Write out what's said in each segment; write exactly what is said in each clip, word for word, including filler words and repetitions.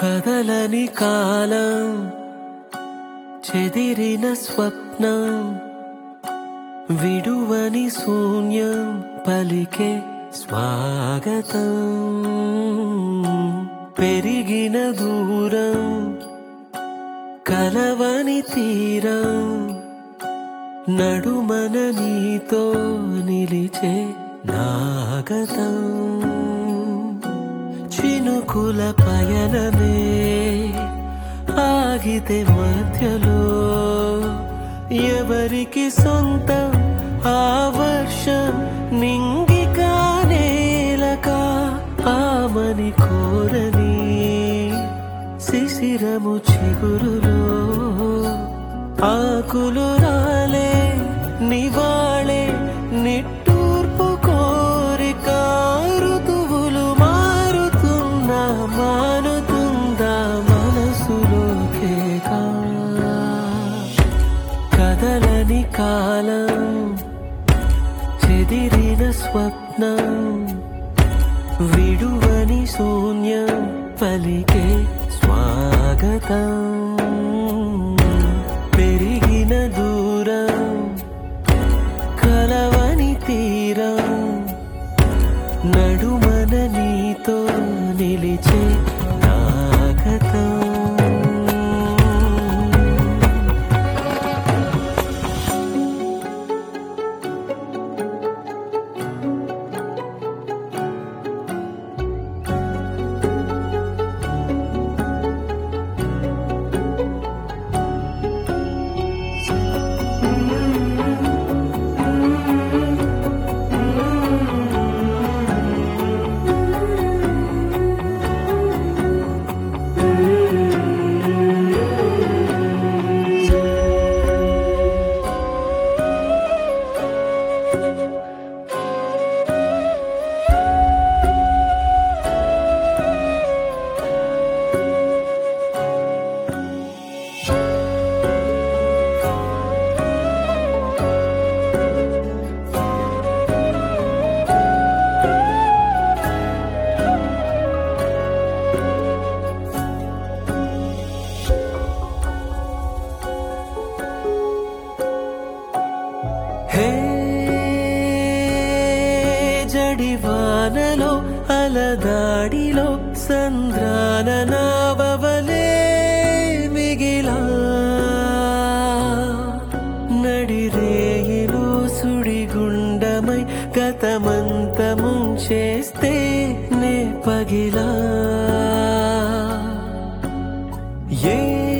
కదలని కాలం చెదిరిన స్వప్నం విడువని శూన్యం పలికే స్వాగతం పెరిగిన దూరం కలవని తీరం నడుమన నీతో నిలిచే నాగతం చినుకుల పయనమే ఆగితే మధ్యలో ఎవరికి సొంతం ఆ వర్షం నింగికా నేలకా ఆమని కోరని శిశిరము చిగురులో ఆకులు రాలే నివాళే నిట్టూర్పు కోరిక ఋతువులు మారుతున్నా మానుతుందా మనసులోకేగా కదలని కాలం చెదిరిన స్వప్నం విడువని శూన్యం పలికే స్వాగతం పెరిగిన దూరం కలవని తీరం నడుమన నీతో నిలిచే నాగతం జడివానలో అలదాడిలో సంద్రాన నావవలే మిగిలా నడిరేయిలో సుడిగుండమై గతమంత ముంచేస్తే నే పగిలా ఏ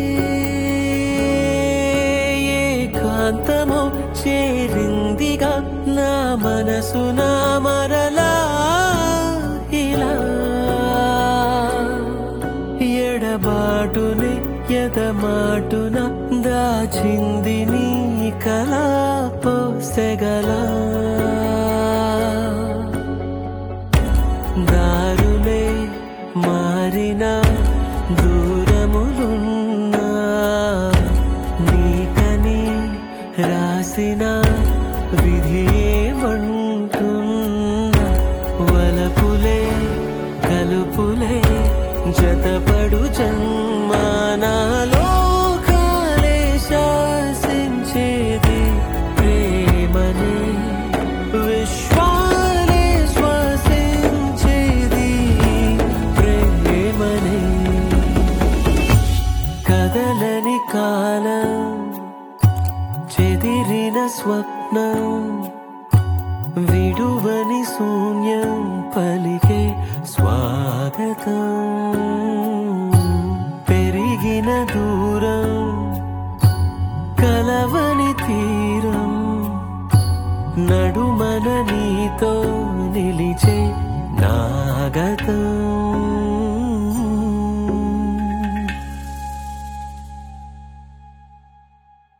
ఏకాంతమో చేరిందిగా నా మనసు నా మరలా ఇలా ఎడబాటుని ఎదమాటున దాచింది నీ కళా పోసెగలా దారులే మారిన దూరములున్నా నీకని రాసిన విధి ఏమంటున్నా వలపులే కలుపులే జతపడు జన్మానాలో కాలే శాసించేది ప్రేమనే విశ్వాలే శ్వాసించేది ప్రేమనే కదలని కాలం చెదిరిన స్వప్నం విడువని శూన్యం పలికే స్వాగతం పెరిగిన దూరం కలవని తీరం నడుమన నీతో నిలిచే నాగతం